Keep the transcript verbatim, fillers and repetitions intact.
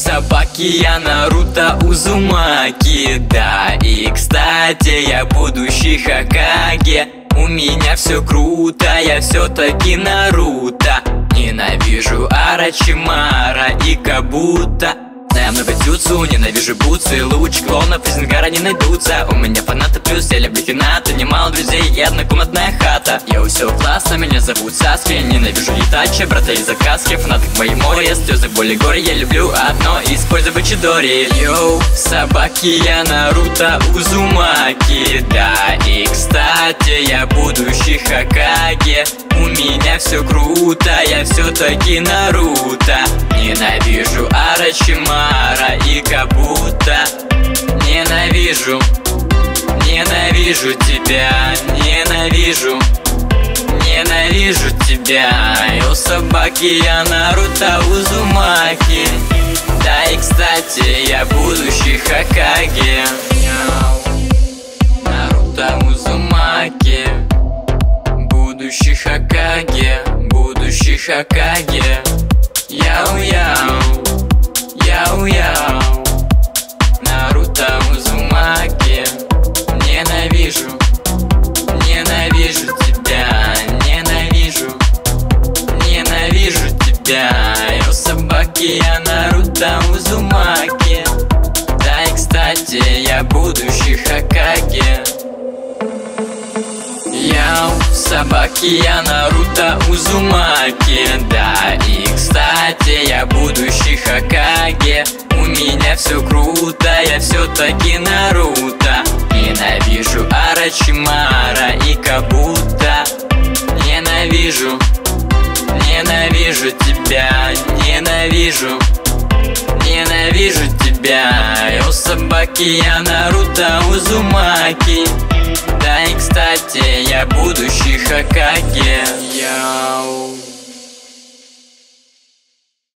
собаки, я Наруто Узумаки. Да, и кстати, я будущий Хокаге. У меня все круто, я все-таки Наруто. Ненавижу Орочимара и Кабуто. Знаю много дзюцу, ненавижу бутсы. Луч клонов из Ангара не найдутся. У меня фанаты плюс, я люблю Хината. Немало друзей и однокомнатная хата. Я у всего класса, меня зовут Саски. Ненавижу Итачи, брата из Акаски. Фанаты к моей море, слезы, боли, горе. Я люблю одно, использовать Чидори. Йоу, собаки, я Наруто Узумаки. Да, и кстати, я будущий Хокаге. У меня все круто, я все-таки Наруто. Ненавижу Орочимара и Кабуто. Ненавижу, ненавижу тебя, ненавижу, ненавижу тебя. Йоу, собаки, я Наруто Узумаки. Да, и кстати, я будущий Хокаге. Наруто Узумаки. Будущий Хокаге, будущий Хокаге. Яу-яу, яу-яу. Наруто Узумаки. Ненавижу, ненавижу тебя, ненавижу, ненавижу тебя. Йоу, собаки, я Наруто Узумаки. Да, и кстати, я будущий Хокаге. Яу, собаки, я Наруто Узумаки. Да, и кстати, я будущий Хокаге. У меня все круто, я все-таки Наруто. Ненавижу Орочимара и Кабуто. Ненавижу, ненавижу тебя, ненавижу, ненавижу тебя. Йоу, собаки, я Наруто Узумаки. Да, и кстати, я будущий Хокаге. Яу.